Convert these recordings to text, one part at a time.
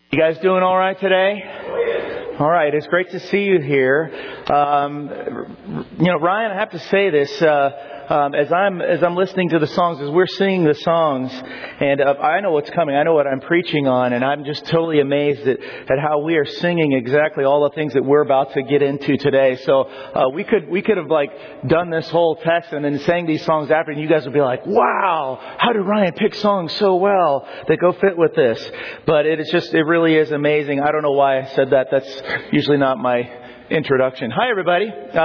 You guys doing all right today? All right, it's great to see you here. Ryan, I have to say this as I'm listening to the songs, as we're singing the songs, and I know what's coming. I know what I'm preaching on, and I'm just totally amazed at how we are singing exactly all the things that we're about to get into today. So we could have done this whole text and then sang these songs after, and you guys would be like, "Wow, how did Ryan pick songs so well that go fit with this?" But it really is amazing. I don't know why I said that. That's usually not my introduction. Hi, everybody.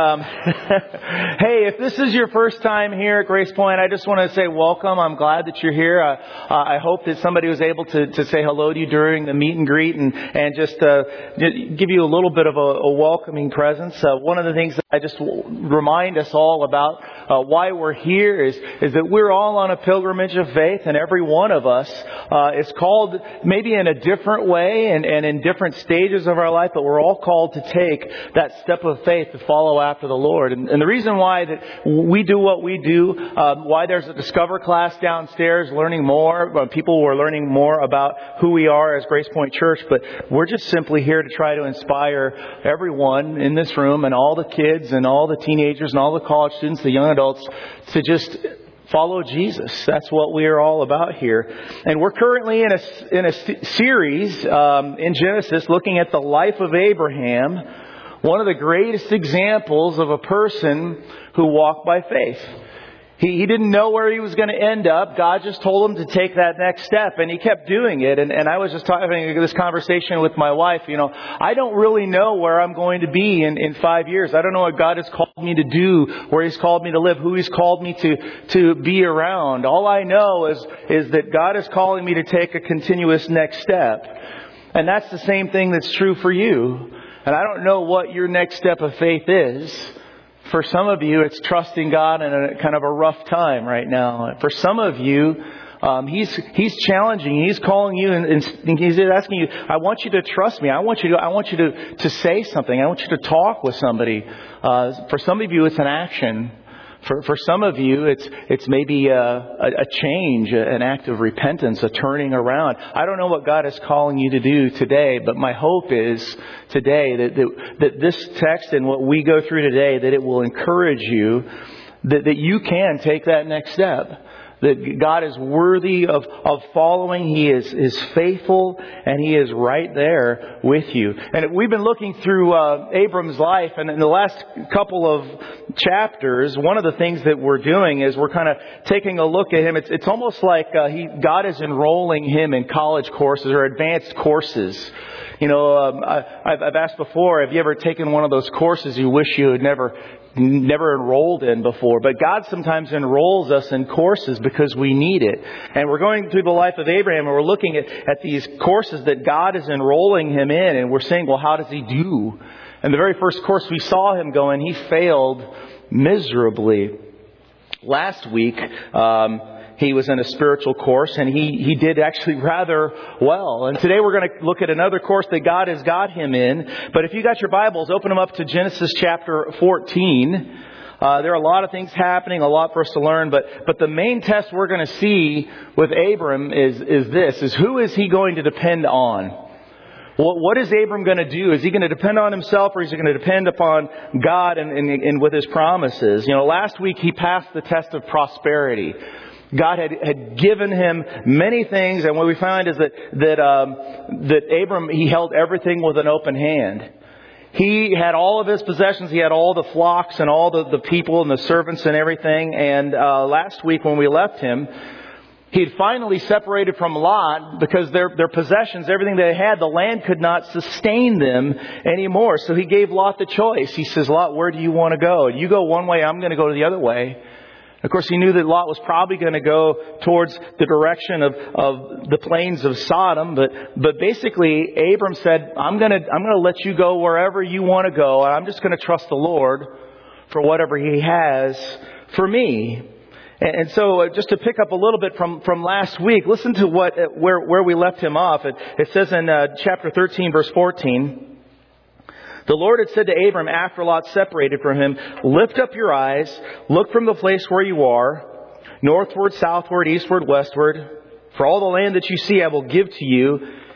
Hey, if this is your first time here at Grace Point, I just want to say welcome. I'm glad that you're here. I hope that somebody was able to say hello to you during the meet and greet and just give you a little bit of a welcoming presence. One of the things that I just remind us all about why we're here is that we're all on a pilgrimage of faith, and every one of us is called maybe in a different way and in different stages of our life, but we're all called to take that step of faith to follow after the Lord. And the reason why that we do what we do, why there's a Discover class downstairs learning more, people who are learning more about who we are as Grace Point Church, but we're just simply here to try to inspire everyone in this room and all the kids and all the teenagers and all the college students, the young adults, to just follow Jesus. That's what we are all about here. And we're currently in a series in Genesis looking at the life of Abraham, one of the greatest examples of a person who walked by faith. He didn't know where he was going to end up. God just told him to take that next step, and he kept doing it. And I was just having this conversation with my wife. I don't really know where I'm going to be in 5 years. I don't know what God has called me to do, where He's called me to live, who He's called me to be around. All I know is that God is calling me to take a continuous next step. And that's the same thing that's true for you. And I don't know what your next step of faith is. For some of you, it's trusting God in a kind of a rough time right now. For some of you, He's challenging. He's calling you and He's asking you, I want you to trust me. I want you to say something. I want you to talk with somebody. For some of you, it's an action. For some of you, it's maybe a change, an act of repentance, a turning around. I don't know what God is calling you to do today, but my hope is today that this text and what we go through today, that it will encourage you that you can take that next step. That God is worthy of following. He is faithful, and He is right there with you. And we've been looking through Abram's life, and in the last couple of chapters, one of the things that we're doing is we're kind of taking a look at him. It's almost like God is enrolling him in college courses or advanced courses. I've asked before, have you ever taken one of those courses you wish you had never enrolled in before? But God sometimes enrolls us in courses because we need it. And we're going through the life of Abraham, and we're looking at these courses that God is enrolling him in, and we're saying, well, how does he do? And the very first course we saw him go in, he failed miserably. Last week, he was in a spiritual course, and he did actually rather well. And today we're going to look at another course that God has got him in. But if you got your Bibles, open them up to Genesis chapter 14. There are a lot of things happening, a lot for us to learn. But the main test we're going to see with Abram is who is he going to depend on? What is Abram going to do? Is he going to depend on himself, or is he going to depend upon God and with His promises? Last week he passed the test of prosperity. God had given him many things, and what we find is that Abram, he held everything with an open hand. He had all of his possessions. He had all the flocks and all the people and the servants and everything. And last week when we left him, he had finally separated from Lot because their possessions, everything they had, the land could not sustain them anymore. So he gave Lot the choice. He says, Lot, where do you want to go? You go one way, I'm going to go the other way. Of course, he knew that Lot was probably going to go towards the direction of the plains of Sodom. But basically, Abram said, I'm going to let you go wherever you want to go. I'm just going to trust the Lord for whatever He has for me. And so just to pick up a little bit from last week, listen to where we left him off. It says in chapter 13, verse 14, the Lord had said to Abram after Lot separated from him, lift up your eyes, look from the place where you are, northward, southward, eastward, westward. For all the land that you see I will give to you,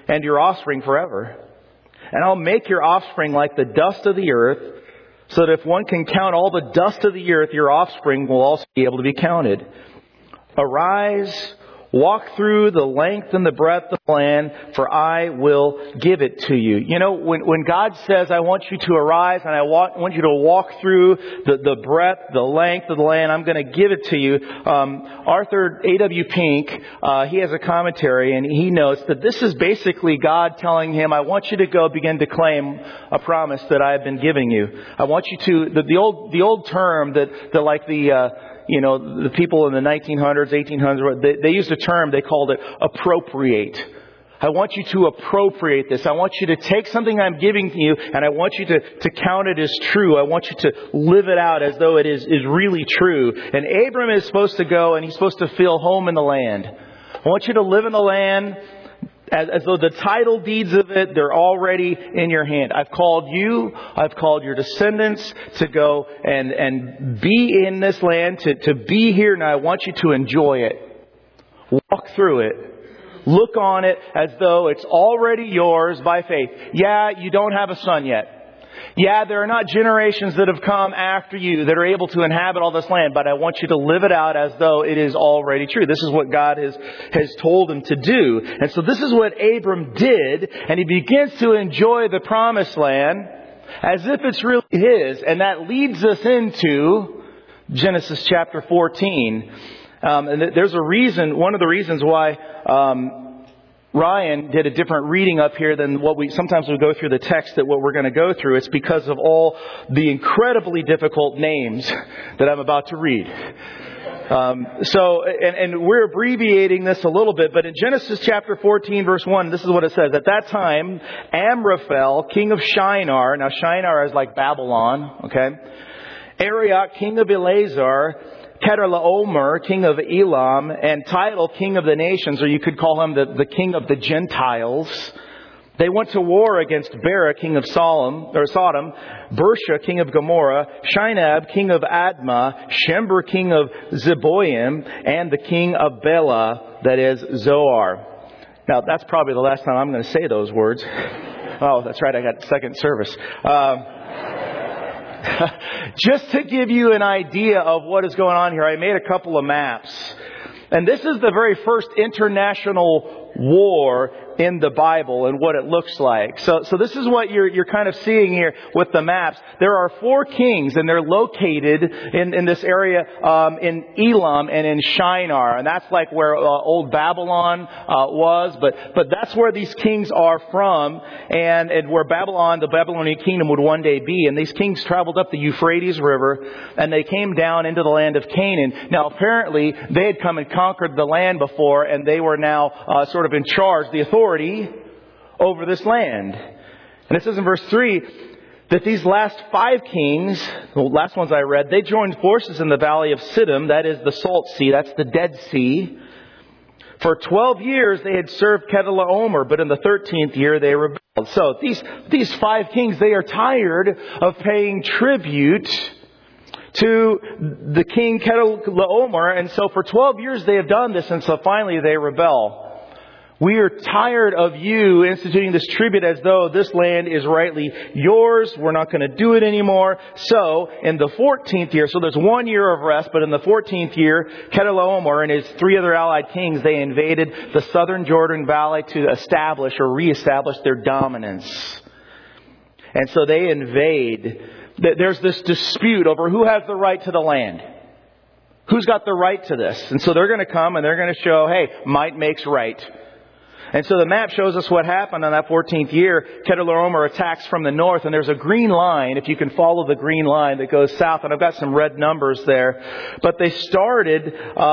and your offspring forever. And I'll make your offspring like the dust of the earth, so that if one can count all the dust of the earth, your offspring will also be able to be counted. Arise, walk through the length and the breadth of the land, for I will give it to you. You know, when God says, I want you to arise and I want you to walk through the breadth, the length of the land, I'm going to give it to you. Arthur A.W. Pink, he has a commentary, and he notes that this is basically God telling him, I want you to go begin to claim a promise that I have been giving you. I want you to, the old term that like the people in the 1900s, 1800s, they used a term, they called it appropriate. I want you to appropriate this. I want you to take something I'm giving to you, and I want you to count it as true. I want you to live it out as though it is really true. And Abram is supposed to go, and he's supposed to feel home in the land. I want you to live in the land as though the title deeds of it, they're already in your hand. I've called you, I've called your descendants to go and be in this land, to be here, and I want you to enjoy it. Walk through it. Look on it as though it's already yours by faith. Yeah, you don't have a son yet. Yeah, there are not generations that have come after you that are able to inhabit all this land, but I want you to live it out as though it is already true. This is what God has told him to do. And so this is what Abram did, and he begins to enjoy the promised land as if it's really his. And that leads us into Genesis chapter 14. And there's a reason, one of the reasons why Ryan did a different reading up here than what sometimes we go through the text that what we're going to go through. It's because of all the incredibly difficult names that I'm about to read. And we're abbreviating this a little bit, but in Genesis chapter 14, verse 1, this is what it says. At that time, Amraphel, king of Shinar. Now, Shinar is like Babylon, okay? Arioch, king of Elazar, Kedorlaomer, king of Elam, and Tidal, king of the nations, or you could call him the king of the Gentiles. They went to war against Bera, king of Sodom, Bersha, king of Gomorrah, Shinab, king of Admah, Shember, king of Zeboim, and the king of Bela, that is Zoar. Now, that's probably the last time I'm going to say those words. Oh, that's right, I got second service. Just to give you an idea of what is going on here, I made a couple of maps. And this is the very first international war in the Bible and what it looks like. So this is what you're kind of seeing here with the maps. There are 4 kings, and they're located in this area in Elam and in Shinar, and that's like where old Babylon was. But that's where these kings are from, and where Babylon, the Babylonian kingdom, would one day be. And these kings traveled up the Euphrates River, and they came down into the land of Canaan. Now, apparently, they had come and conquered the land before, and they were now sort of in charge, the authority over this land. And it says in verse 3 that these last 5 kings, the last ones I read, they joined forces in the valley of Siddim, that is the Salt Sea, that's the Dead Sea. For 12 years they had served Kedorlaomer, but in the 13th year they rebelled. So these 5 kings, they are tired of paying tribute to the king Kedorlaomer, and so for 12 years they have done this, and so finally they rebel. We are tired of you instituting this tribute as though this land is rightly yours. We're not going to do it anymore. So, in the 14th year, so there's 1 year of rest, but in the 14th year, Kedorlaomer and his 3 other allied kings, they invaded the southern Jordan Valley to establish or reestablish their dominance. And so they invade. There's this dispute over who has the right to the land. Who's got the right to this? And so they're going to come and they're going to show, hey, might makes right. And so the map shows us what happened on that 14th year. Kedorlaomer attacks from the north, and there's a green line, if you can follow the green line, that goes south. And I've got some red numbers there. But they started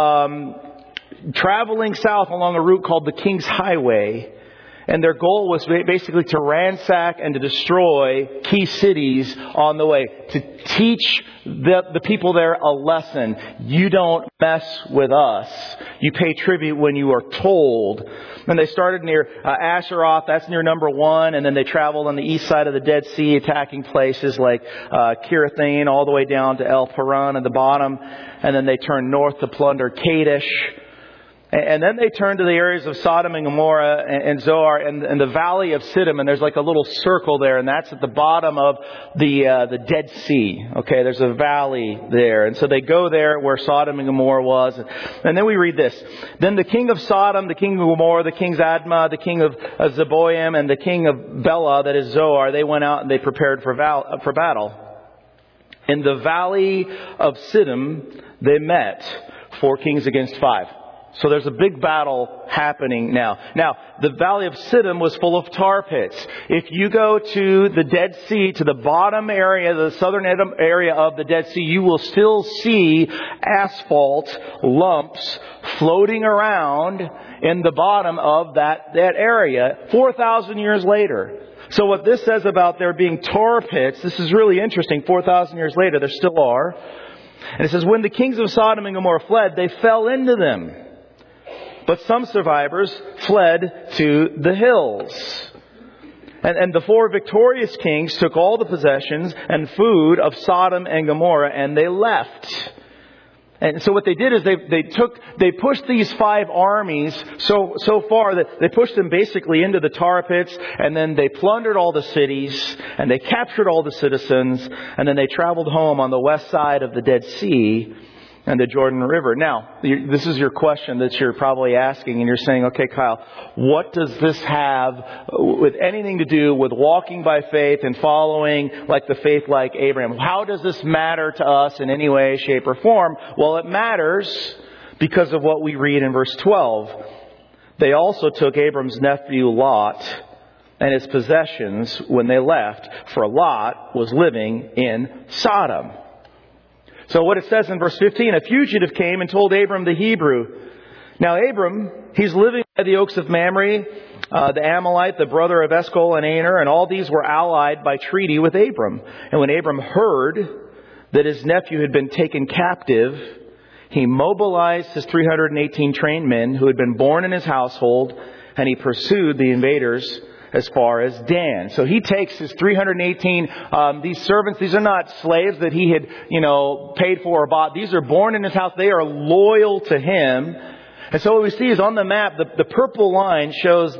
traveling south along a route called the King's Highway. And their goal was basically to ransack and to destroy key cities on the way, to teach the people there a lesson. You don't mess with us. You pay tribute when you are told. And they started near Asheroth, that's near number 1, and then they traveled on the east side of the Dead Sea, attacking places like Kirithaim, all the way down to El Paran at the bottom. And then they turned north to plunder Kadesh. And then they turn to the areas of Sodom and Gomorrah and Zoar and the valley of Siddim. And there's like a little circle there. And that's at the bottom of the Dead Sea. Okay, there's a valley there. And so they go there where Sodom and Gomorrah was. And then we read this. Then the king of Sodom, the king of Gomorrah, the king of Admah, the king of Zeboim, and the king of Bela, that is Zoar, they went out and they prepared for battle. In the valley of Siddim, they met 4 kings against 5. So there's a big battle happening now. Now, the valley of Siddim was full of tar pits. If you go to the Dead Sea, to the bottom area, the southern area of the Dead Sea, you will still see asphalt lumps floating around in the bottom of that area 4,000 years later. So what this says about there being tar pits, this is really interesting. 4,000 years later, there still are. And it says, when the kings of Sodom and Gomorrah fled, they fell into them. But some survivors fled to the hills. And the 4 victorious kings took all the possessions and food of Sodom and Gomorrah, and they left. And so what they did is they pushed these 5 armies so far that they pushed them basically into the tar pits, and then they plundered all the cities, and they captured all the citizens, and then they traveled home on the west side of the Dead Sea and the Jordan River. Now, this is your question that you're probably asking, and you're saying, okay, Kyle, what does this have with anything to do with walking by faith and following like the faith like Abraham? How does this matter to us in any way, shape, or form? Well, it matters because of what we read in verse 12. They also took Abram's nephew Lot and his possessions when they left, for Lot was living in Sodom. So what it says in verse 15, a fugitive came and told Abram the Hebrew. Now Abram, he's living by the oaks of Mamre, the Amalite, the brother of Eshcol and Aner, and all these were allied by treaty with Abram. And when Abram heard that his nephew had been taken captive, he mobilized his 318 trained men who had been born in his household, and he pursued the invaders as far as Dan. So he takes his 318, these servants, these are not slaves that he had, paid for or bought. These are born in his house. They are loyal to him. And so what we see is on the map, the purple line shows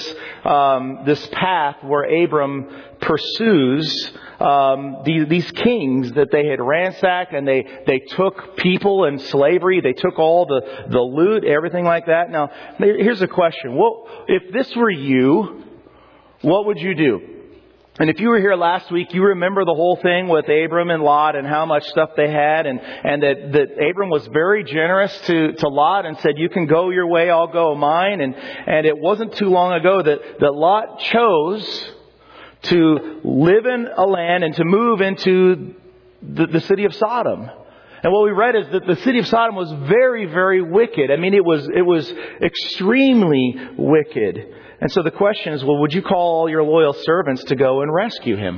this path where Abram pursues these kings that they had ransacked, and they took people in slavery. They took all the loot, everything like that. Now, here's a question. Well, if this were you, what would you do? And if you were here last week, you remember the whole thing with Abram and Lot and how much stuff they had, and that Abram was very generous to Lot and said, you can go your way, I'll go mine. And it wasn't too long ago that Lot chose to live in a land and to move into the city of Sodom. And what we read is that the city of Sodom was very, very wicked. I mean, it was extremely wicked. And so the question is, well, would you call all your loyal servants to go and rescue him?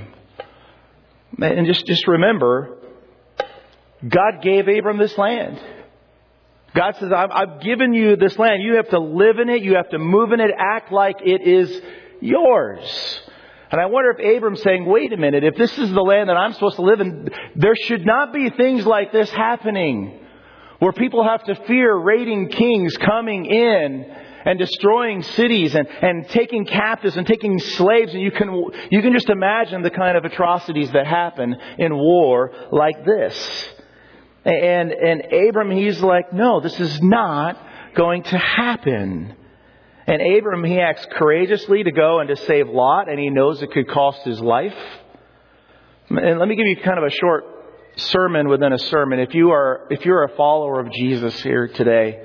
And just remember, God gave Abram this land. God says, I've given you this land. You have to live in it. You have to move in it. Act like it is yours. And I wonder if Abram's saying, wait a minute, if this is the land that I'm supposed to live in, there should not be things like this happening, where people have to fear raiding kings coming in and destroying cities and taking captives and taking slaves. And you can just imagine the kind of atrocities that happen in war like this. And Abram, he's like, no, this is not going to happen. And Abram, he acts courageously to go and to save Lot, and he knows it could cost his life. And let me give you kind of a short sermon within a sermon. If you're a follower of Jesus here today,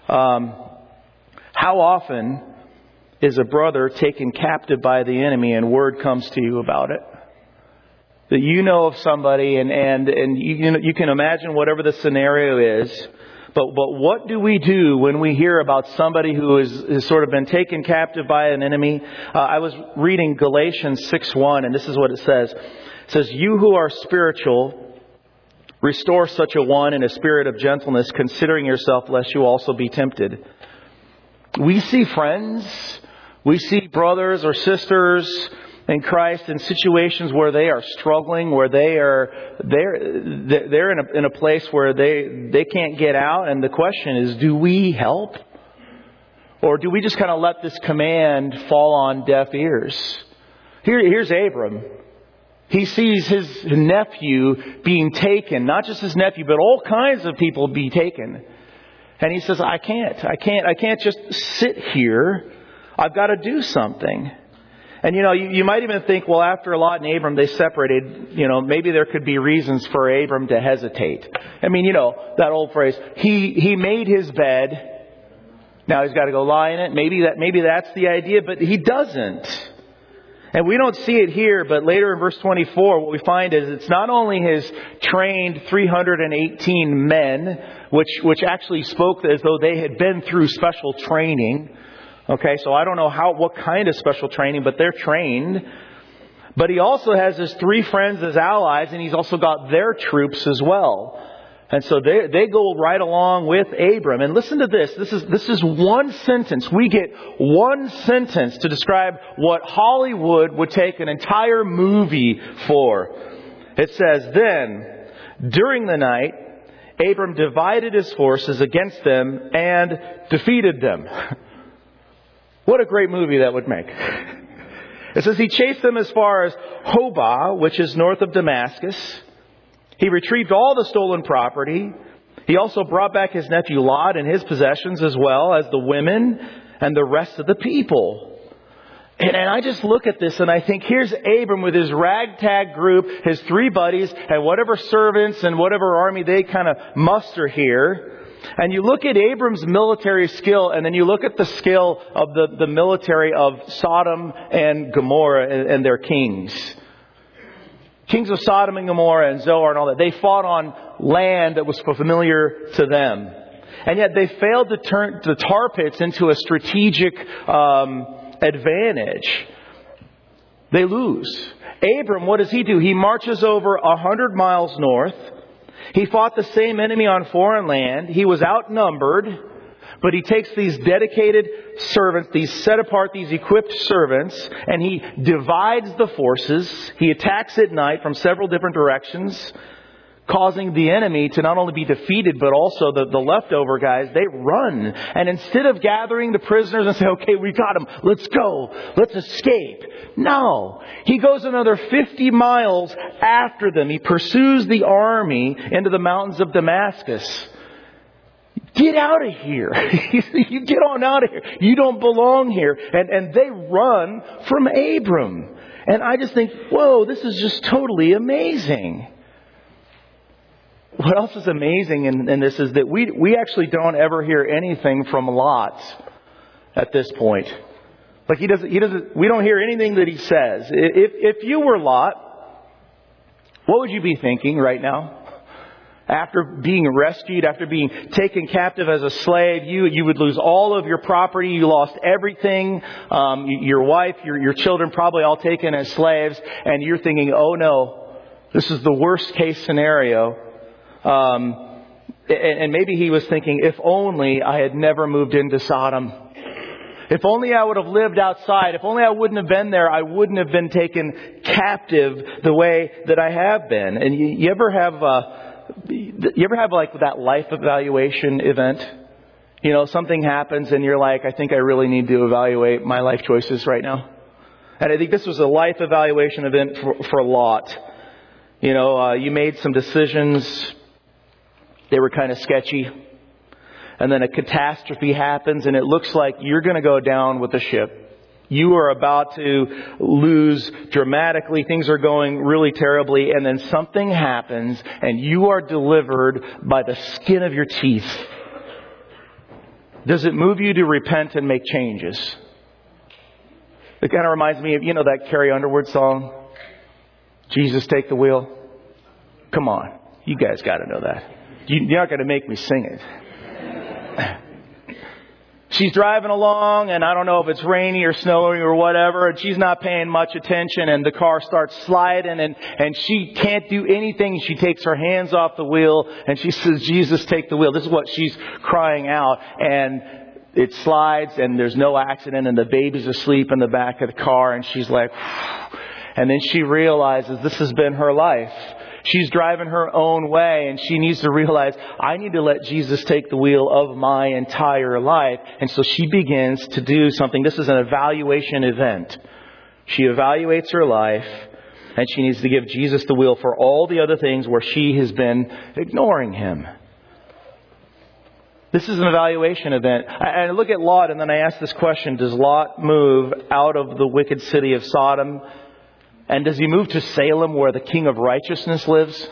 how often is a brother taken captive by the enemy and word comes to you about it? That you know of somebody and you can imagine whatever the scenario is. But what do we do when we hear about somebody who has sort of been taken captive by an enemy? I was reading Galatians 6:1, and this is what it says. It says, you who are spiritual, restore such a one in a spirit of gentleness, considering yourself, lest you also be tempted. We see friends, we see brothers or sisters in Christ in situations where they are struggling, where they're in a place where they can't get out. And the question is, do we help? Or do we just kind of let this command fall on deaf ears? Here's Abram. He sees his nephew being taken. Not just his nephew, but all kinds of people be taken. And he says, I can't just sit here. I've got to do something. And you might even think, well, after Lot and Abram, they separated, maybe there could be reasons for Abram to hesitate. I mean, that old phrase, he made his bed. Now he's got to go lie in it. Maybe that's the idea, but he doesn't. And we don't see it here, but later in verse 24, what we find is it's not only his trained 318 men, which actually spoke as though they had been through special training. Okay, so I don't know what kind of special training, but they're trained. But he also has his 3 friends as allies, and he's also got their troops as well. And so they go right along with Abram. And listen to this. This is one sentence. We get one sentence to describe what Hollywood would take an entire movie for. It says, then, during the night, Abram divided his forces against them and defeated them. What a great movie that would make. It says he chased them as far as Hobah, which is north of Damascus. He retrieved all the stolen property. He also brought back his nephew Lot and his possessions, as well as the women and the rest of the people. And I just look at this and I think, here's Abram with his ragtag group, his 3 buddies, and whatever servants and whatever army they kind of muster here. And you look at Abram's military skill, and then you look at the skill of the military of Sodom and Gomorrah and their kings. Kings of Sodom and Gomorrah and Zoar and all that. They fought on land that was familiar to them. And yet they failed to turn the tar pits into a strategic advantage. They lose. Abram, what does he do? He marches over 100 miles north. He fought the same enemy on foreign land. He was outnumbered. But he takes these dedicated servants, these set apart, these equipped servants, and he divides the forces. He attacks at night from several different directions, causing the enemy to not only be defeated, but also the leftover guys, they run. And instead of gathering the prisoners and say, okay, we got them, let's go, let's escape. No, he goes another 50 miles after them. He pursues the army into the mountains of Damascus. Get out of here. You get on out of here. You don't belong here. And they run from Abram. And I just think, whoa, this is just totally amazing. What else is amazing in this is that we actually don't ever hear anything from Lot at this point. Like he doesn't, we don't hear anything that he says. If you were Lot, what would you be thinking right now? After being rescued, after being taken captive as a slave, you would lose all of your property. You lost everything. Your wife, your children probably all taken as slaves. And you're thinking, oh no, this is the worst case scenario. And maybe he was thinking, if only I had never moved into Sodom. If only I would have lived outside. If only I wouldn't have been there. I wouldn't have been taken captive the way that I have been. And you ever have like that life evaluation event? Something happens and you're like, I think I really need to evaluate my life choices right now. And I think this was a life evaluation event for Lot. You made some decisions. They were kind of sketchy. And then a catastrophe happens and it looks like you're going to go down with the ship. You are about to lose dramatically. Things are going really terribly. And then something happens and you are delivered by the skin of your teeth. Does it move you to repent and make changes? It kind of reminds me of, that Carrie Underwood song, Jesus, Take the Wheel. Come on. You guys got to know that. You're not going to make me sing it. She's driving along and I don't know if it's rainy or snowy or whatever, and she's not paying much attention and the car starts sliding and she can't do anything. She takes her hands off the wheel and she says, Jesus, take the wheel. This is what she's crying out, and it slides and there's no accident and the baby's asleep in the back of the car and she's like, And then she realizes this has been her life. She's driving her own way, and she needs to realize, I need to let Jesus take the wheel of my entire life. And so she begins to do something. This is an evaluation event. She evaluates her life, and she needs to give Jesus the wheel for all the other things where she has been ignoring Him. This is an evaluation event. I look at Lot, and then I ask this question, does Lot move out of the wicked city of Sodom? And does he move to Salem where the King of Righteousness lives?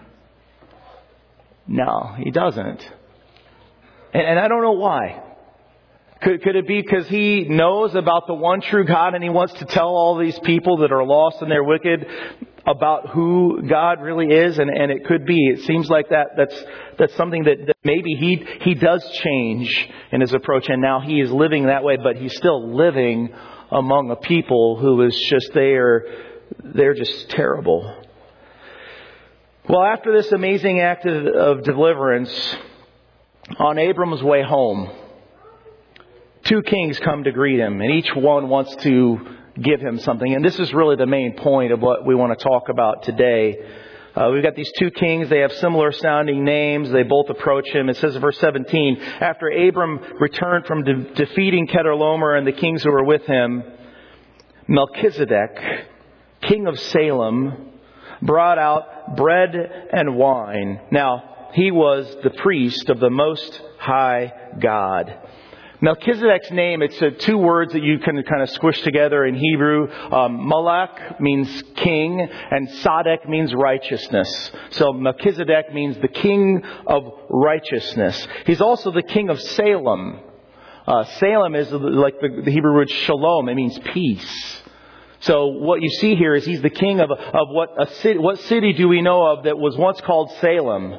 No, he doesn't. And I don't know why. Could it be because he knows about the one true God and he wants to tell all these people that are lost and they're wicked about who God really is? And it could be. It seems like that's something that maybe he does change in his approach, and now he is living that way, but he's still living among a people who is just they're just terrible. Well, after this amazing act of deliverance, on Abram's way home, 2 kings come to greet him, and each one wants to give him something. And this is really the main point of what we want to talk about today. We've got these 2 kings. They have similar sounding names. They both approach him. It says in verse 17, after Abram returned from defeating Chedorlaomer and the kings who were with him, Melchizedek, king of Salem, brought out bread and wine. Now, he was the priest of the Most High God. Melchizedek's name, it's 2 words that you can kind of squish together in Hebrew. Malach means king, and Sadek means righteousness. So Melchizedek means the king of righteousness. He's also the king of Salem. Salem is like the Hebrew word shalom. It means peace. So what you see here is he's the king of what city? What city do we know of that was once called Salem?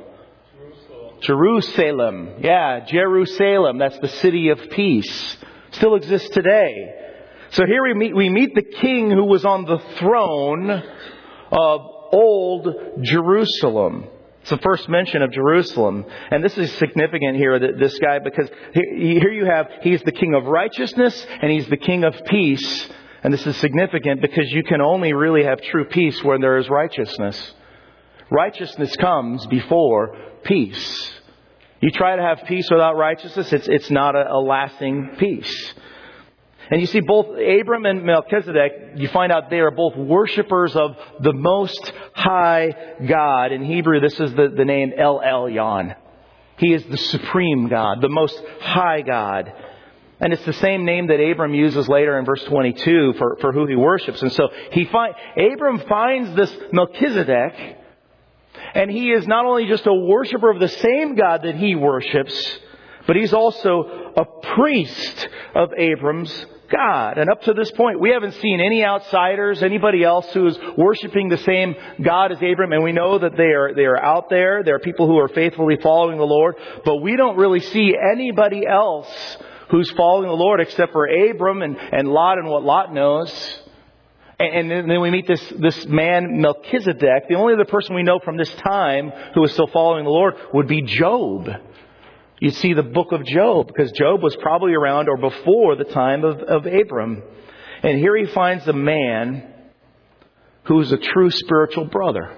Jerusalem. Yeah, Jerusalem. That's the city of peace. Still exists today. So here we meet the king who was on the throne of old Jerusalem. It's the first mention of Jerusalem. And this is significant here, that this guy, because here you have, he's the king of righteousness and he's the king of peace. And this is significant because you can only really have true peace when there is righteousness. Righteousness comes before peace. You try to have peace without righteousness, it's not a lasting peace. And you see both Abram and Melchizedek, you find out they are both worshipers of the Most High God. In Hebrew, this is the name El Elyon. He is the supreme God, the Most High God. And it's the same name that Abram uses later in verse 22 for who he worships. And so Abram finds this Melchizedek, and he is not only just a worshiper of the same God that he worships, but he's also a priest of Abram's God. And up to this point, we haven't seen any outsiders, anybody else who is worshiping the same God as Abram. And we know that they are out there. There are people who are faithfully following the Lord. But we don't really see anybody else who's following the Lord except for Abram and Lot and what Lot knows. And then we meet this man, Melchizedek. The only other person we know from this time who is still following the Lord would be Job. You see the book of Job, because Job was probably around or before the time of Abram. And here he finds a man who is a true spiritual brother.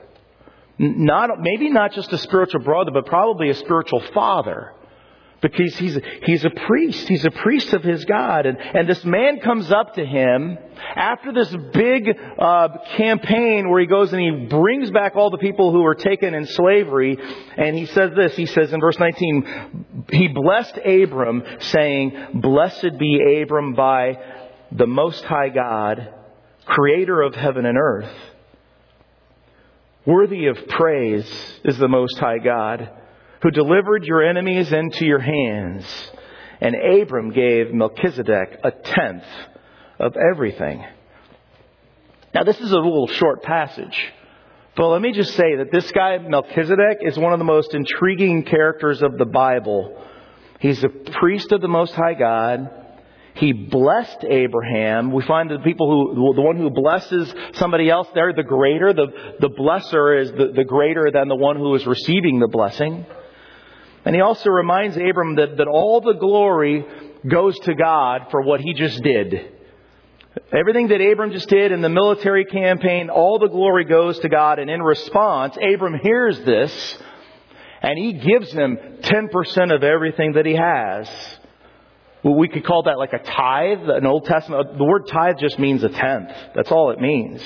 Maybe not just a spiritual brother, but probably a spiritual father. Because he's a priest. He's a priest of his God. And this man comes up to him after this big campaign where he goes and he brings back all the people who were taken in slavery. And he says this. He says in verse 19, he blessed Abram, saying, "Blessed be Abram by the Most High God, creator of heaven and earth. Worthy of praise is the Most High God, who delivered your enemies into your hands." And Abram gave Melchizedek 1/10 of everything. Now, this is a little short passage, but let me just say that this guy, Melchizedek, is one of the most intriguing characters of the Bible. He's a priest of the Most High God. He blessed Abraham. We find that the one who blesses somebody else, they're the greater. The blesser is the greater than the one who is receiving the blessing. And he also reminds Abram that all the glory goes to God for what he just did. Everything that Abram just did in the military campaign, all the glory goes to God. And in response, Abram hears this, and he gives him 10% of everything that he has. Well, we could call that like a tithe. An Old Testament, the word tithe just means a tenth. That's all it means.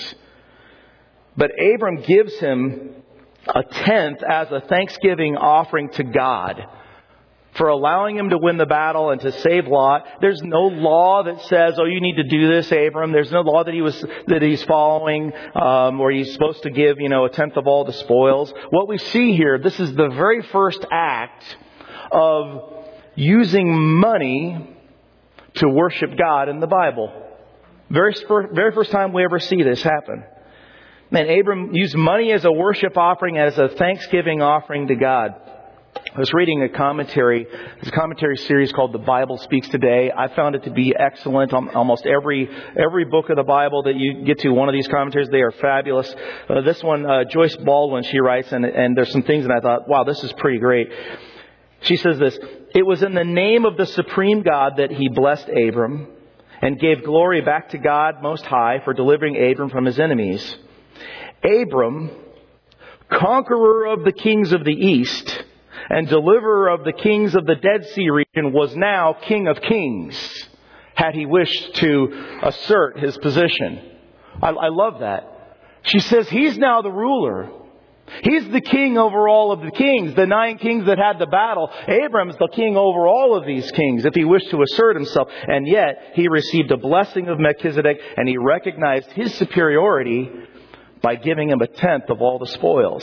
But Abram gives him a tenth as a thanksgiving offering to God for allowing him to win the battle and to save Lot. There's no law that says, oh, you need to do this, Abram. There's no law that he's following, where he's supposed to give, a tenth of all the spoils. What we see here, this is the very first act of using money to worship God in the Bible. Very first time we ever see this happen. And Abram used money as a worship offering, as a thanksgiving offering to God. I was reading a commentary. There's a commentary series called The Bible Speaks Today. I found it to be excellent. Almost every book of the Bible that you get to, one of these commentaries, they are fabulous. This one, Joyce Baldwin, she writes, and there's some things that I thought, wow, this is pretty great. She says this: it was in the name of the supreme God that he blessed Abram and gave glory back to God Most High for delivering Abram from his enemies. Abram, conqueror of the kings of the east and deliverer of the kings of the Dead Sea region, was now King of Kings, had he wished to assert his position. I love that. She says he's now the ruler. He's the king over all of the kings, the 9 kings that had the battle. Abram's the king over all of these kings if he wished to assert himself. And yet he received a blessing of Melchizedek, and he recognized his superiority by giving him a tenth of all the spoils.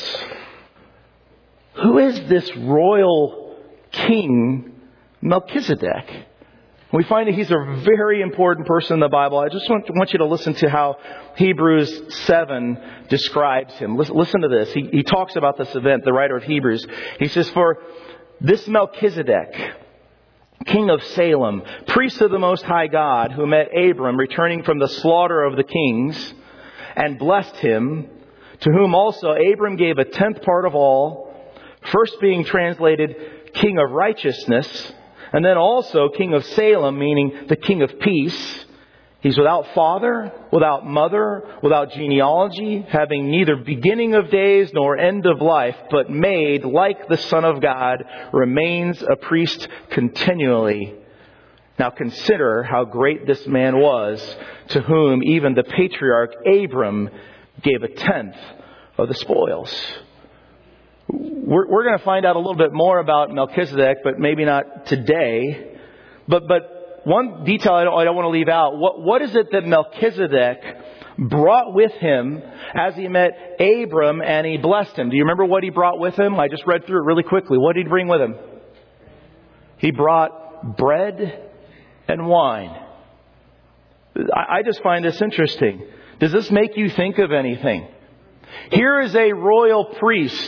Who is this royal king, Melchizedek? We find that he's a very important person in the Bible. I just want you to listen to how Hebrews 7 describes him. Listen to this. He talks about this event, the writer of Hebrews. He says, for this Melchizedek, king of Salem, priest of the Most High God, who met Abram returning from the slaughter of the kings, and blessed him, to whom also Abram gave a tenth part of all, first being translated King of Righteousness, and then also King of Salem, meaning the King of Peace. He's without father, without mother, without genealogy, having neither beginning of days nor end of life, but made like the Son of God, remains a priest continually. Now consider how great this man was, to whom even the patriarch Abram gave a tenth of the spoils. We're going to find out a little bit more about Melchizedek, but maybe not today. But one detail I don't want to leave out. What is it that Melchizedek brought with him as he met Abram and he blessed him? Do you remember what he brought with him? I just read through it really quickly. What did he bring with him? He brought bread and wine. I just find this interesting. Does this make you think of anything? Here is a royal priest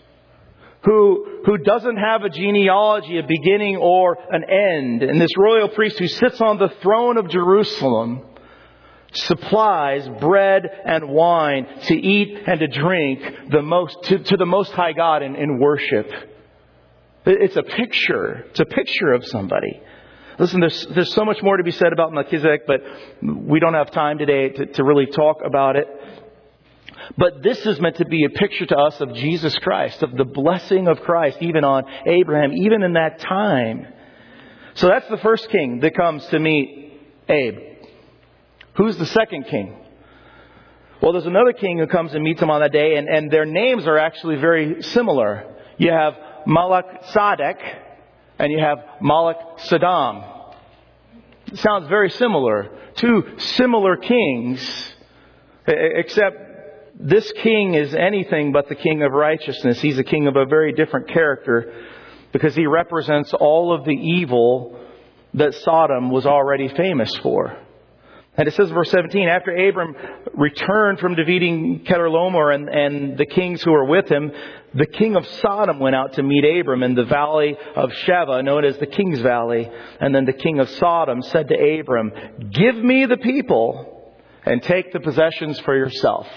who doesn't have a genealogy, a beginning or an end. And this royal priest who sits on the throne of Jerusalem supplies bread and wine to eat and to drink to the Most High God in worship. It's a picture. It's a picture of somebody. Listen, there's so much more to be said about Melchizedek, but we don't have time today to really talk about it. But this is meant to be a picture to us of Jesus Christ, of the blessing of Christ, even on Abraham, even in that time. So that's the first king that comes to meet Abe. Who's the second king? Well, there's another king who comes and meets him on that day, and their names are actually very similar. You have Malach-Sadek and you have Malach-Saddam. It sounds very similar. 2 similar kings, except this king is anything but the king of righteousness. He's a king of a very different character because he represents all of the evil that Sodom was already famous for. And it says in verse 17, after Abram returned from defeating Chedorlaomer and the kings who were with him, the king of Sodom went out to meet Abram in the valley of Sheva, known as the King's Valley. And then the king of Sodom said to Abram, give me the people and take the possessions for yourself.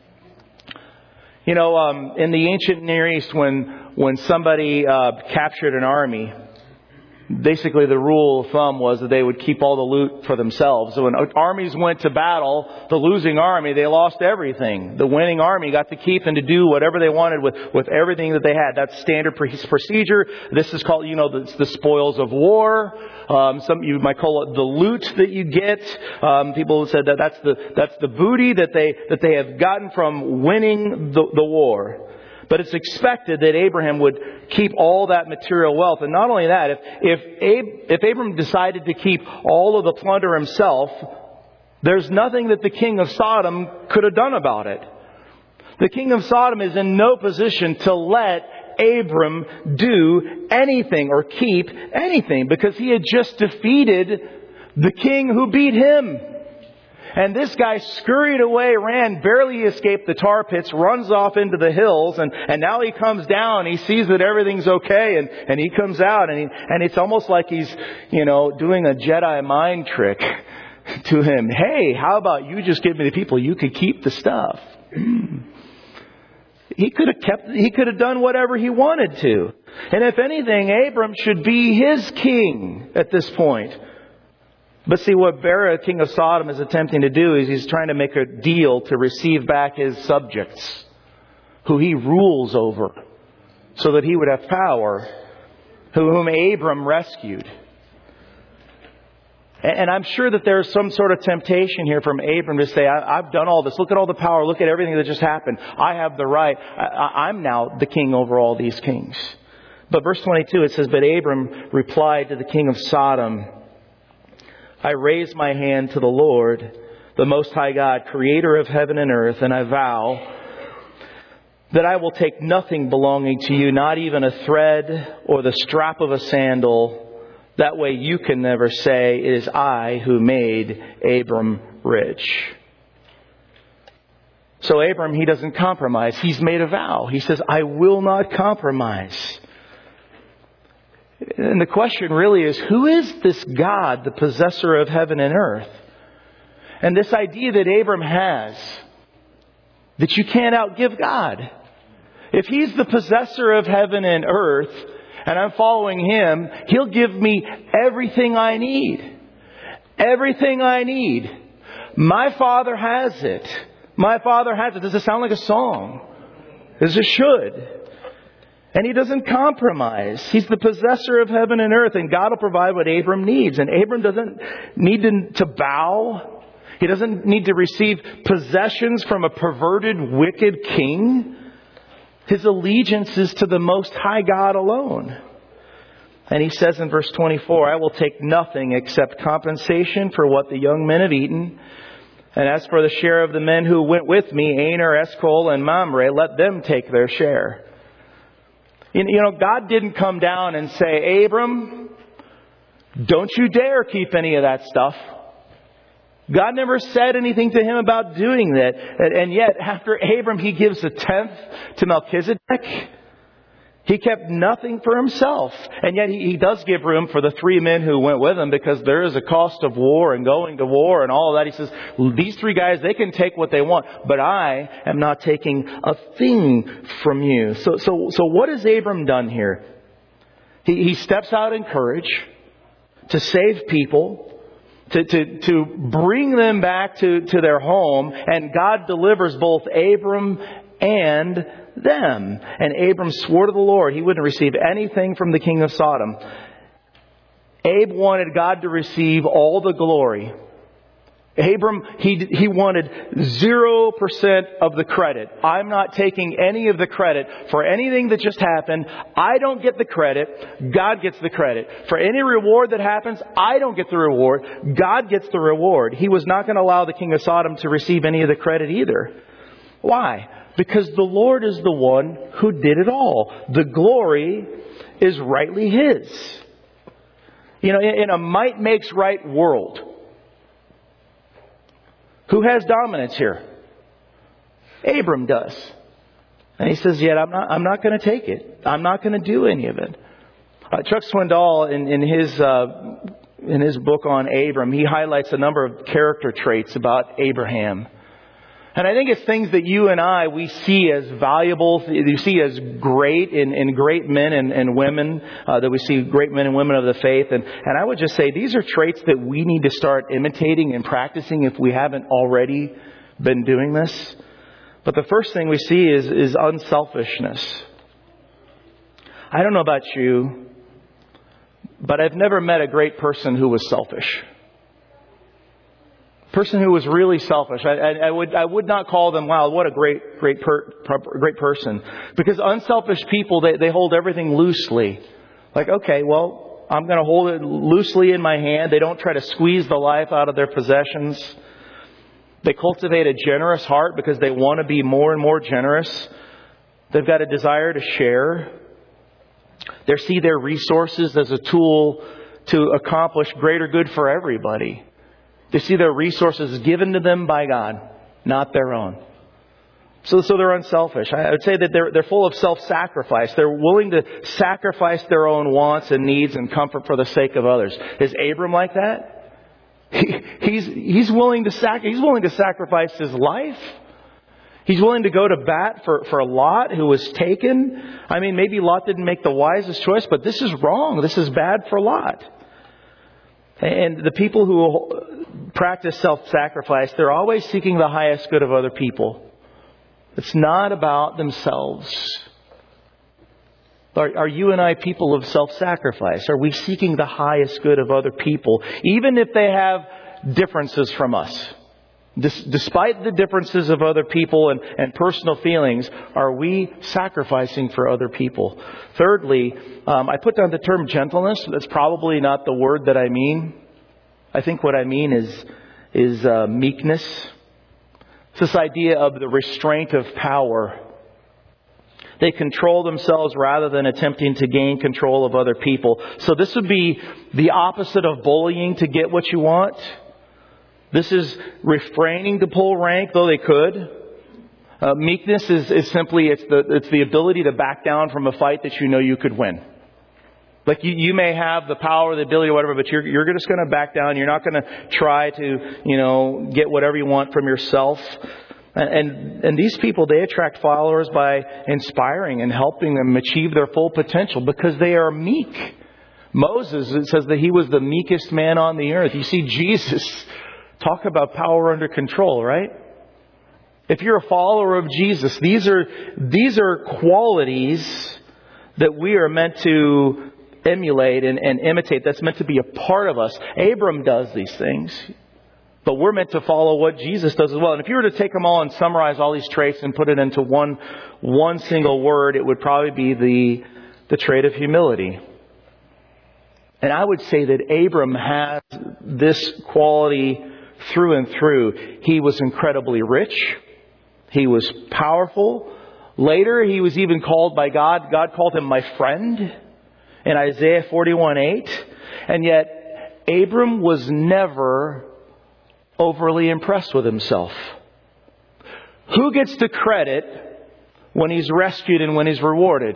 You know, in the ancient Near East, when somebody captured an army, basically the rule of thumb was that they would keep all the loot for themselves. So when armies went to battle, the losing army, they lost everything. The winning army got to keep and to do whatever they wanted with everything that they had. That's standard procedure. This is called, the spoils of war. Some you might call it the loot that you get. People said that's the booty that they have gotten from winning the war. But it's expected that Abraham would keep all that material wealth. And not only that, if Abraham decided to keep all of the plunder himself, there's nothing that the king of Sodom could have done about it. The king of Sodom is in no position to let Abram do anything or keep anything, because he had just defeated the king who beat him. And this guy scurried away, ran, barely escaped the tar pits, runs off into the hills, and now he comes down, he sees that everything's okay, and he comes out, and it's almost like he's, doing a Jedi mind trick to him. Hey, how about you just give me the people, you could keep the stuff. He could have done whatever he wanted to. And if anything, Abram should be his king at this point. But see, what Bera, king of Sodom, is attempting to do is he's trying to make a deal to receive back his subjects, who he rules over, so that he would have power, whom Abram rescued. And I'm sure that there's some sort of temptation here from Abram to say, I've done all this. Look at all the power. Look at everything that just happened. I have the right. I'm now the king over all these kings. But verse 22, it says, but Abram replied to the king of Sodom, I raise my hand to the Lord, the Most High God, creator of heaven and earth, and I vow that I will take nothing belonging to you, not even a thread or the strap of a sandal. That way you can never say, it is I who made Abram rich. So Abram, he doesn't compromise. He's made a vow. He says, I will not compromise. And the question really is, who is this God, the possessor of heaven and earth? And this idea that Abram has, that you can't outgive God. If He's the possessor of heaven and earth, and I'm following Him, He'll give me everything I need. Everything I need. My Father has it. My Father has it. Does it sound like a song? As it should. And He doesn't compromise. He's the possessor of heaven and earth, and God will provide what Abram needs. And Abram doesn't need to bow. He doesn't need to receive possessions from a perverted, wicked king. His allegiance is to the Most High God alone. And he says in verse 24, I will take nothing except compensation for what the young men have eaten. And as for the share of the men who went with me, Aner, Eshcol, and Mamre, let them take their share. God didn't come down and say, Abram, don't you dare keep any of that stuff. God never said anything to him about doing that. And yet, after Abram, He gives a tenth to Melchizedek. He kept nothing for himself. And yet He does give room for the 3 men who went with him, because there is a cost of war and going to war and all of that. He says, these 3 guys, they can take what they want, but I am not taking a thing from you. So what has Abram done here? He steps out in courage to save people, to bring them back to their home, and God delivers both Abram and them. And Abram swore to the Lord he wouldn't receive anything from the king of Sodom. Abe wanted God to receive all the glory. Abram, he wanted 0% of the credit. I'm not taking any of the credit for anything that just happened. I don't get the credit. God gets the credit. For any reward that happens, I don't get the reward. God gets the reward. He was not going to allow the king of Sodom to receive any of the credit either. Why? Because the Lord is the one who did it all. The glory is rightly His. In a might makes right world, who has dominance here? Abram does. And he says, yet I'm not going to take it. I'm not going to do any of it. Chuck Swindoll, in his book on Abram, he highlights a number of character traits about Abraham. And I think it's things that you and I, we see as valuable, you see as great in great men and women, that we see great men and women of the faith. And I would just say these are traits that we need to start imitating and practicing if we haven't already been doing this. But the first thing we see is unselfishness. I don't know about you, but I've never met a great person who was selfish. Person who was really selfish. I would not call them, wow, what a great person. Because unselfish people, they hold everything loosely. Like, okay, well, I'm going to hold it loosely in my hand. They don't try to squeeze the life out of their possessions. They cultivate a generous heart because they want to be more and more generous. They've got a desire to share. They see their resources as a tool to accomplish greater good for everybody. They see their resources given to them by God, not their own. So they're unselfish. I would say that they're full of self-sacrifice. They're willing to sacrifice their own wants and needs and comfort for the sake of others. Is Abram like that? He's willing to sacrifice his life. He's willing to go to bat for Lot, who was taken. I mean, maybe Lot didn't make the wisest choice, but this is wrong. This is bad for Lot. And the people who practice self-sacrifice, they're always seeking the highest good of other people. It's not about themselves. Are you and I people of self-sacrifice? Are we seeking the highest good of other people, even if they have differences from us? Despite the differences of other people and personal feelings, are we sacrificing for other people? Thirdly, I put down the term gentleness. That's probably not the word that I mean. I think what I mean is meekness. It's this idea of the restraint of power. They control themselves rather than attempting to gain control of other people. So this would be the opposite of bullying to get what you want. This is refraining to pull rank, though they could. Meekness is simply, it's the ability to back down from a fight that you know you could win. Like you may have the power, the ability, or whatever, but you're just going to back down. You're not going to try to, get whatever you want from yourself. And these people, they attract followers by inspiring and helping them achieve their full potential because they are meek. Moses, it says that he was the meekest man on the earth. You see Jesus. Talk about power under control, right? If you're a follower of Jesus, these are qualities that we are meant to emulate and imitate. That's meant to be a part of us. Abram does these things, but we're meant to follow what Jesus does as well. And if you were to take them all and summarize all these traits and put it into one single word, it would probably be the trait of humility. And I would say that Abram has this quality through and through. He was incredibly rich. He was powerful. Later, he was even called by God. God called him my friend in Isaiah 41:8. And yet, Abram was never overly impressed with himself. Who gets the credit when he's rescued and when he's rewarded?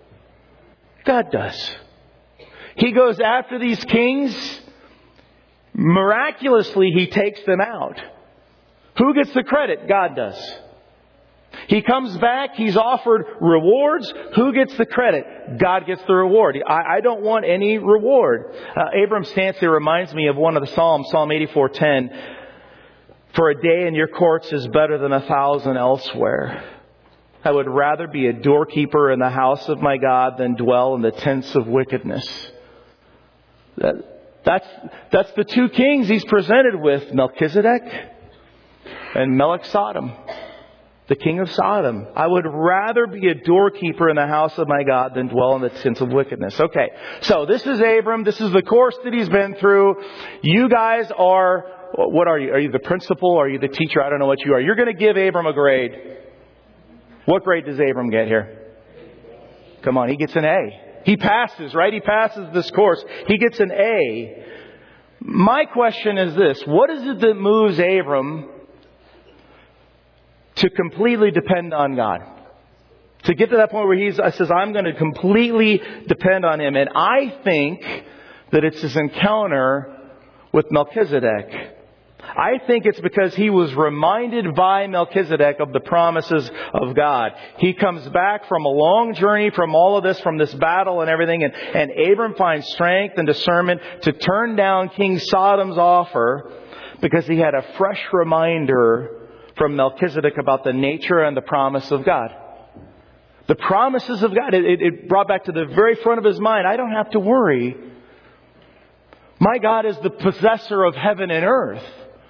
God does. He goes after these kings. Miraculously, he takes them out. Who gets the credit? God does. He comes back. He's offered rewards. Who gets the credit? God gets the reward. I don't want any reward. Abram's stance here reminds me of one of the Psalms, Psalm 84:10. For a day in your courts is better than 1,000 elsewhere. I would rather be a doorkeeper in the house of my God than dwell in the tents of wickedness. That's the two kings he's presented with, Melchizedek and Melech-Sodom, the king of Sodom. I would rather be a doorkeeper in the house of my God than dwell in the tents of wickedness. Okay, so this is Abram. This is the course that he's been through. You guys are, what are you? Are you the principal? Are you the teacher? I don't know what you are. You're going to give Abram a grade. What grade does Abram get here? Come on, he gets an A. He passes, right? He passes this course. He gets an A. My question is this. What is it that moves Abram to completely depend on God? To get to that point where he says, I'm going to completely depend on Him. And I think that it's his encounter with Melchizedek. I think it's because he was reminded by Melchizedek of the promises of God. He comes back from a long journey from all of this, from this battle and everything, and Abram finds strength and discernment to turn down King Sodom's offer because he had a fresh reminder from Melchizedek about the nature and the promise of God. The promises of God. It brought back to the very front of his mind, I don't have to worry. My God is the possessor of heaven and earth.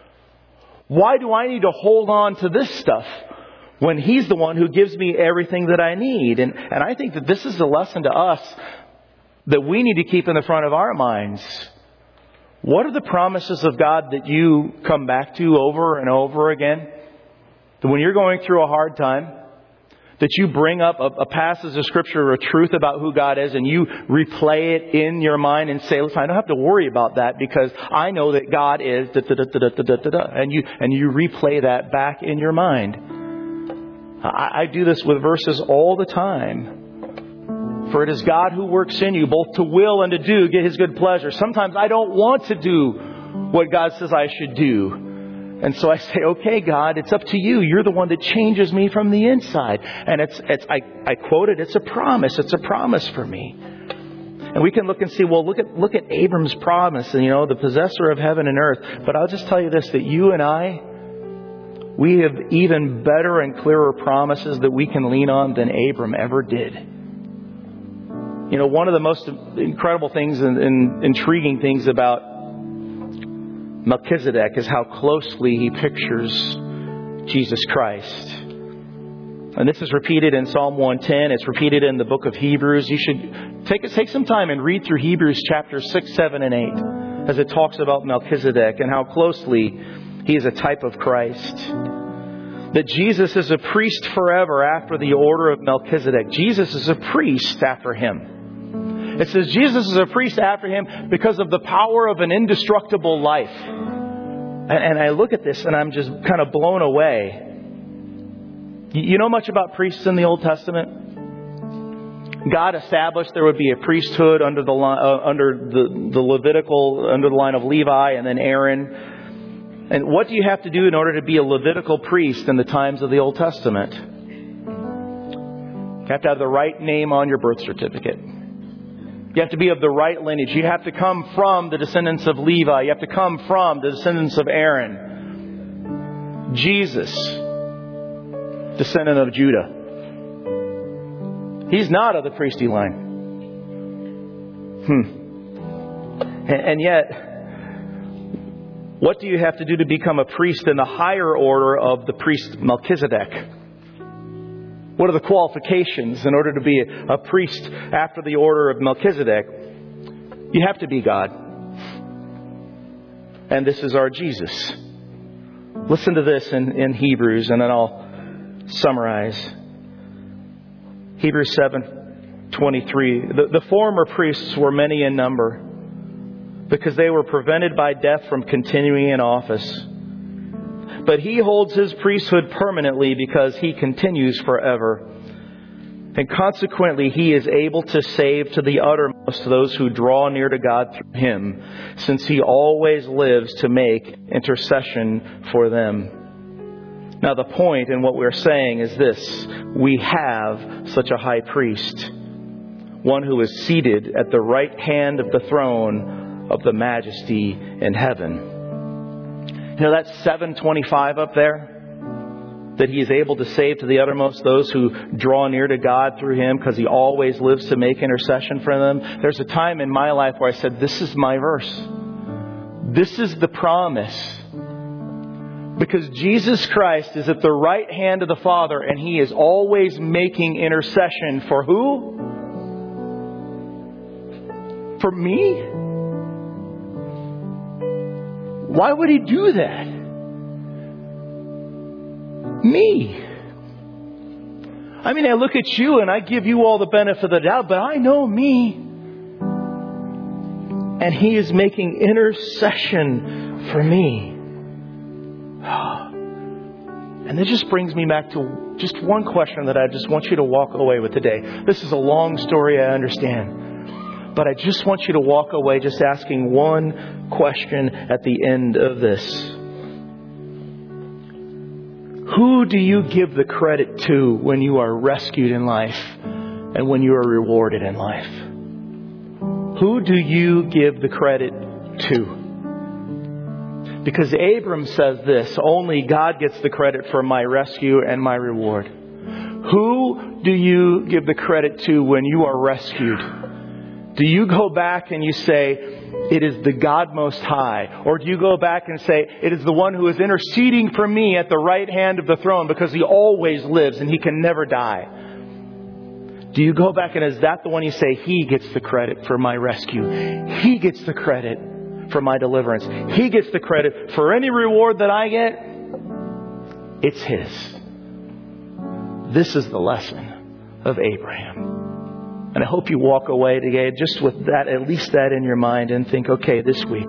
Why do I need to hold on to this stuff when He's the one who gives me everything that I need? And I think that this is a lesson to us that we need to keep in the front of our minds. What are the promises of God that you come back to over and over again? That when you're going through a hard time, that you bring up a passage of Scripture or a truth about who God is and you replay it in your mind and say, listen, I don't have to worry about that because I know that God is da-da-da-da-da-da-da. And you replay that back in your mind. I do this with verses all the time. For it is God who works in you both to will and to do, get His good pleasure. Sometimes I don't want to do what God says I should do. And so I say, okay, God, it's up to you. You're the one that changes me from the inside. And I quote it, it's a promise. It's a promise for me. And we can look and see, well, look at Abram's promise and, the possessor of heaven and earth. But I'll just tell you this, that you and I, we have even better and clearer promises that we can lean on than Abram ever did. One of the most incredible things and intriguing things about Melchizedek is how closely he pictures Jesus Christ. And this is repeated in Psalm 110. It's repeated in the book of Hebrews. You should take some time and read through Hebrews chapters 6, 7, and 8 as it talks about Melchizedek and how closely he is a type of Christ. That Jesus is a priest forever after the order of Melchizedek. Jesus is a priest after him. It says Jesus is a priest after him because of the power of an indestructible life. And I look at this and I'm just kind of blown away. You know much about priests in the Old Testament? God established there would be a priesthood under the Levitical, under the line of Levi and then Aaron. And what do you have to do in order to be a Levitical priest in the times of the Old Testament? You have to have the right name on your birth certificate. You have to be of the right lineage. You have to come from the descendants of Levi. You have to come from the descendants of Aaron. Jesus, descendant of Judah. He's not of the priestly line. And yet, what do you have to do to become a priest in the higher order of the priest Melchizedek? What are the qualifications in order to be a priest after the order of Melchizedek? You have to be God. And this is our Jesus. Listen to this in Hebrews, and then I'll summarize. Hebrews 7:23. The former priests were many in number because they were prevented by death from continuing in office. But he holds his priesthood permanently because he continues forever. And consequently, he is able to save to the uttermost those who draw near to God through him, since he always lives to make intercession for them. Now, the point in what we're saying is this. We have such a high priest, one who is seated at the right hand of the throne of the Majesty in heaven. That's 725 up there? That he is able to save to the uttermost those who draw near to God through him because he always lives to make intercession for them. There's a time in my life where I said, this is my verse. This is the promise. Because Jesus Christ is at the right hand of the Father and he is always making intercession for who? For me? Why would he do that? Me. I mean, I look at you and I give you all the benefit of the doubt, but I know me. And he is making intercession for me. And this just brings me back to just one question that I just want you to walk away with today. This is a long story, I understand. But I just want you to walk away just asking one question at the end of this. Who do you give the credit to when you are rescued in life and when you are rewarded in life? Who do you give the credit to? Because Abram says this, only God gets the credit for my rescue and my reward. Who do you give the credit to when you are rescued? Do you go back and you say, it is the God Most High? Or do you go back and say, it is the one who is interceding for me at the right hand of the throne because He always lives and He can never die? Do you go back and is that the one you say, He gets the credit for my rescue? He gets the credit for my deliverance. He gets the credit for any reward that I get. It's His. This is the lesson of Abraham. And I hope you walk away today just with that, at least that in your mind, and think, okay, this week,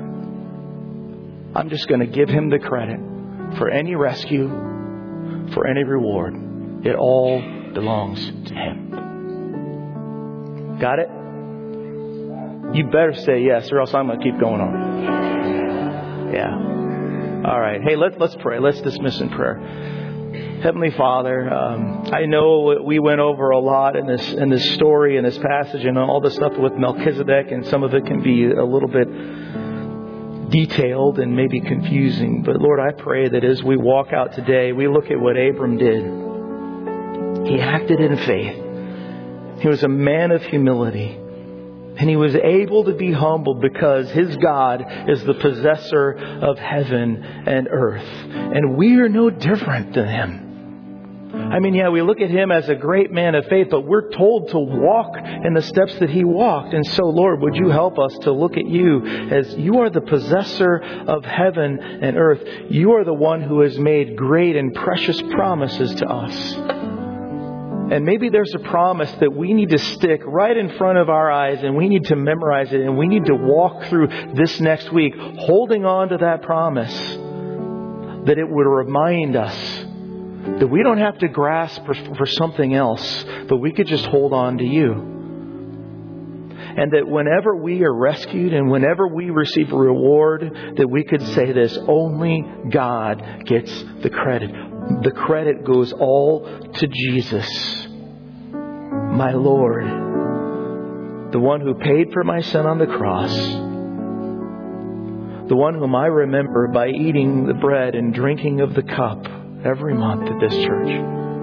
I'm just going to give Him the credit for any rescue, for any reward. It all belongs to Him. Got it? You better say yes, or else I'm going to keep going on. Yeah. All right. Hey, let's pray. Let's dismiss in prayer. Heavenly Father, I know we went over a lot in this story, in this passage, and all the stuff with Melchizedek, and some of it can be a little bit detailed and maybe confusing. But Lord, I pray that as we walk out today, we look at what Abram did. He acted in faith. He was a man of humility. And he was able to be humbled because his God is the possessor of heaven and earth. And we are no different than Him. I mean, yeah, we look at Him as a great man of faith, but we're told to walk in the steps that He walked. And so, Lord, would you help us to look at you as you are the possessor of heaven and earth. You are the one who has made great and precious promises to us. And maybe there's a promise that we need to stick right in front of our eyes and we need to memorize it and we need to walk through this next week holding on to that promise, that it would remind us that we don't have to grasp for something else, but we could just hold on to you. And that whenever we are rescued and whenever we receive a reward, that we could say this, only God gets the credit. The credit goes all to Jesus, my Lord, the one who paid for my sin on the cross, the one whom I remember by eating the bread and drinking of the cup every month at this church,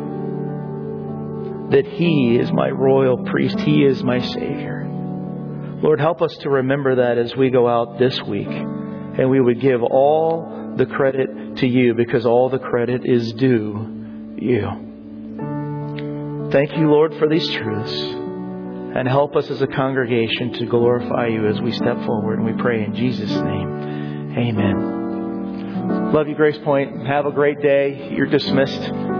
that He is my royal priest. He is my Savior. Lord, help us to remember that as we go out this week, and we would give all the credit to you because all the credit is due you. Thank you, Lord, for these truths, and help us as a congregation to glorify you as we step forward. And we pray in Jesus' name. Amen. Love you, Grace Point. Have a great day. You're dismissed.